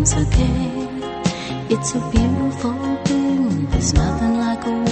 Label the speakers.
Speaker 1: everything's okay. It's a beautiful thing, there's nothing like a